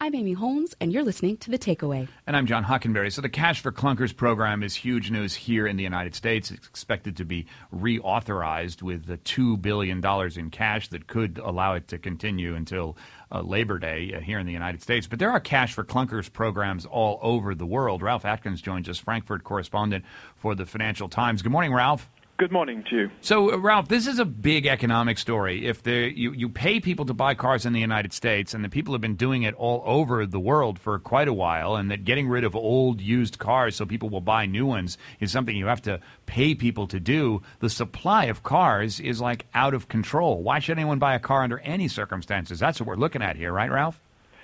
I'm Amy Holmes, and you're listening to The Takeaway. And I'm John Hockenberry. So the Cash for Clunkers program is huge news here in the United States. It's expected to be reauthorized with the $2 billion in cash that could allow it to continue until Labor Day here in the United States. But there are Cash for Clunkers programs all over the world. Ralph Atkins joins us, Frankfurt correspondent for the Financial Times. Good morning, Ralph. Good morning to you. So, Ralph, this is a big economic story. If you pay people to buy cars in the United States, and the people have been doing it all over the world for quite a while, and that getting rid of old used cars so people will buy new ones is something you have to pay people to do, the supply of cars is like out of control. Why should anyone buy a car under any circumstances? That's what we're looking at here, right, Ralph?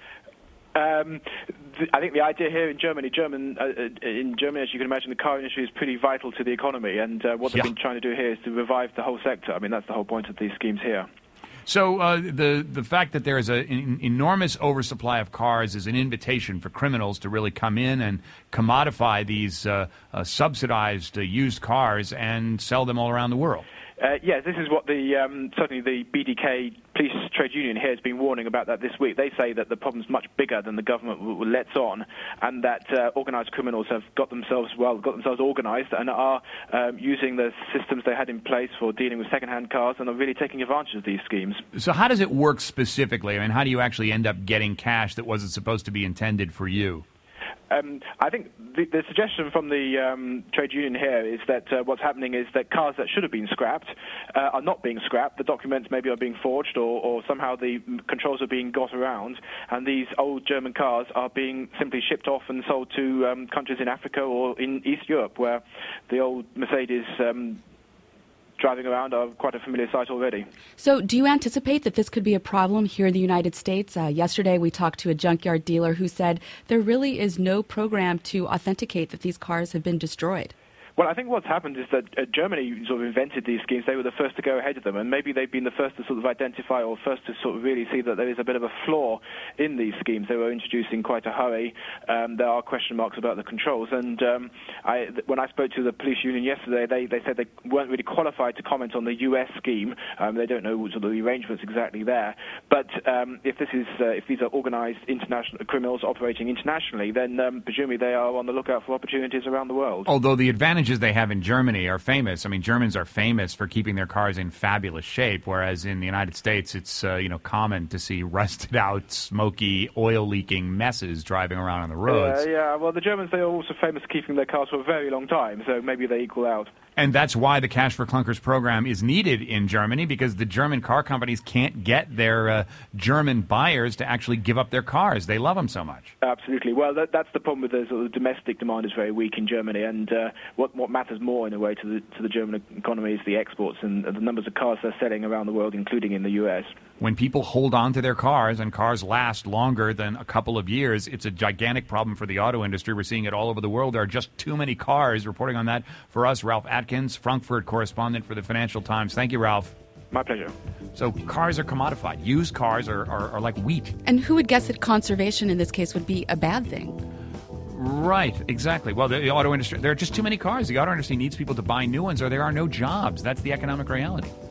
I think the idea here in Germany, as you can imagine, the car industry is pretty vital to the economy, and what they've been trying to do here is to revive the whole sector. I mean, that's the whole point of these schemes here. So the fact that there is an enormous oversupply of cars is an invitation for criminals to really come in and commodify these subsidized used cars and sell them all around the world. Yes, this is what certainly the BDK police trade union here has been warning about that this week. They say that the problem's much bigger than the government lets on, and that organised criminals have got themselves organised and are using the systems they had in place for dealing with second-hand cars and are really taking advantage of these schemes. So how does it work specifically? I mean, how do you actually end up getting cash that wasn't supposed to be intended for you? I think the suggestion from the trade union here is that what's happening is that cars that should have been scrapped are not being scrapped. The documents maybe are being forged, or somehow the controls are being got around, and these old German cars are being simply shipped off and sold to countries in Africa or in East Europe, where the old Mercedes driving around are quite a familiar sight already. So do you anticipate that this could be a problem here in the United States? Yesterday we talked to a junkyard dealer who said there really is no program to authenticate that these cars have been destroyed. Well, I think what's happened is that Germany sort of invented these schemes. They were the first to go ahead of them, and maybe they've been the first to sort of identify or first to sort of really see that there is a bit of a flaw in these schemes. They were introduced in quite a hurry. There are question marks about the controls, and when I spoke to the police union yesterday, they said they weren't really qualified to comment on the U.S. scheme. They don't know sort of the arrangements exactly there. But if these are organised international criminals operating internationally, then presumably they are on the lookout for opportunities around the world. Although the advantages they have in Germany are famous. I mean, Germans are famous for keeping their cars in fabulous shape, whereas in the United States, it's common to see rusted out, smoky, oil-leaking messes driving around on the roads. Well, the Germans, they are also famous for keeping their cars for a very long time, so maybe they equal out. And that's why the Cash for Clunkers program is needed in Germany, because the German car companies can't get their German buyers to actually give up their cars. They love them so much. Absolutely. Well, that's the problem with the sort of domestic demand is very weak in Germany, and what matters more in a way to the German economy is the exports and the numbers of cars they're selling around the world, including in the U.S. When people hold on to their cars and cars last longer than a couple of years, it's a gigantic problem for the auto industry. We're seeing it all over the world. There are just too many cars. Reporting on that for us, Ralph Atkins, Frankfurt correspondent for the Financial Times. Thank you, Ralph. My pleasure. So cars are commodified. Used cars are like wheat. And who would guess that conservation in this case would be a bad thing? Right, exactly. Well, the auto industry, there are just too many cars. The auto industry needs people to buy new ones or there are no jobs. That's the economic reality.